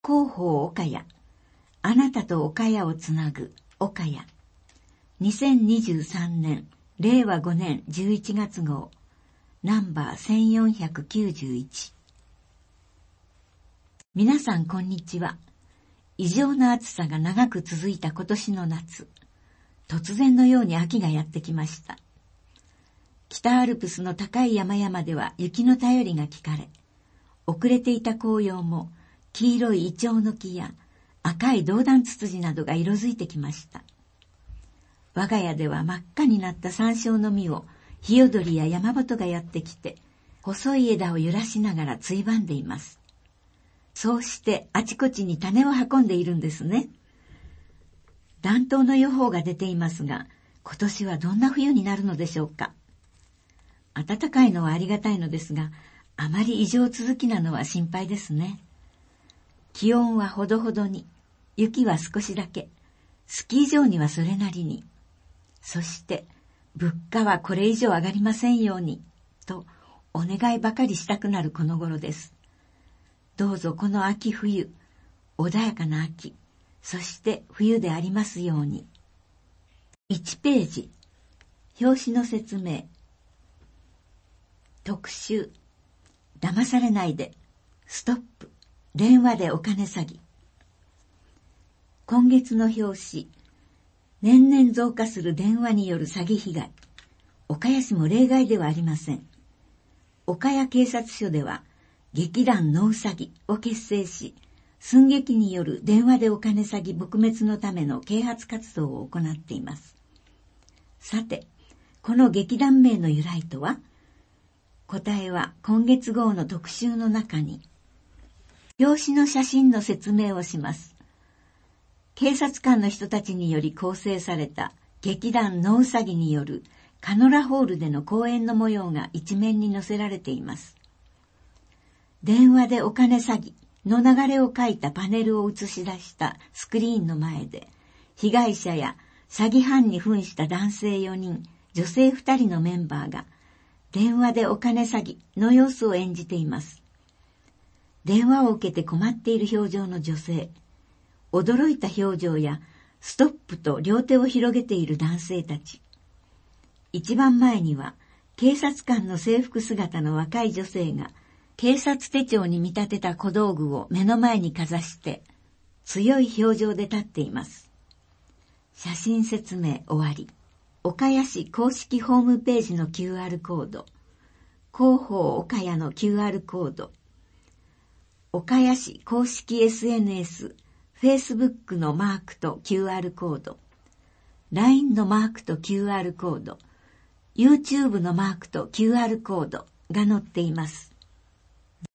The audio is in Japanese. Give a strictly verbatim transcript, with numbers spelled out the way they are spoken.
広報岡谷、あなたと岡谷をつなぐ岡谷。にせんにじゅうさんねん、れいわごねんじゅういちがつ号、ナンバーせんよんひゃくきゅうじゅういち。皆さんこんにちは。異常な暑さが長く続いた今年の夏、突然のように秋がやってきました。北アルプスの高い山々では雪の便りが聞かれ、遅れていた紅葉も黄色いイチョウの木や赤いドウダンツツジなどが色づいてきました。我が家では真っ赤になった山椒の実をヒヨドリや山鳩がやってきて、細い枝を揺らしながらついばんでいます。そうしてあちこちに種を運んでいるんですね。暖冬の予報が出ていますが、今年はどんな冬になるのでしょうか。暖かいのはありがたいのですが、あまり異常続きなのは心配ですね。気温はほどほどに、雪は少しだけ、スキー場にはそれなりに、そして物価はこれ以上上がりませんように、とお願いばかりしたくなるこの頃です。どうぞこの秋冬、穏やかな秋、そして冬でありますように。いちページ、表紙の説明。特集、騙されないで、ストップ、電話でお金詐欺。今月の表紙、年々増加する電話による詐欺被害。岡谷市も例外ではありません。岡谷警察署では、劇団ノウサギを結成し、寸劇による電話でお金詐欺撲滅のための啓発活動を行っています。さて、この劇団名の由来とは？答えは今月号の特集の中に、表紙の写真の説明をします。警察官の人たちにより構成された劇団ノウサギによるカノラホールでの公演の模様が一面に載せられています。電話でお金詐欺の流れを書いたパネルを映し出したスクリーンの前で、被害者や詐欺犯に扮した男性よにん、女性ふたりのメンバーが、電話でお金詐欺の様子を演じています。電話を受けて困っている表情の女性、驚いた表情やストップと両手を広げている男性たち。一番前には警察官の制服姿の若い女性が警察手帳に見立てた小道具を目の前にかざして強い表情で立っています。写真説明終わり。岡谷市公式ホームページの キューアール コード、広報岡谷の キューアール コード、岡谷市公式 エスエヌエス、Facebook のマークと キューアール コード、ライン のマークと キューアール コード、YouTube のマークと キューアール コードが載っています。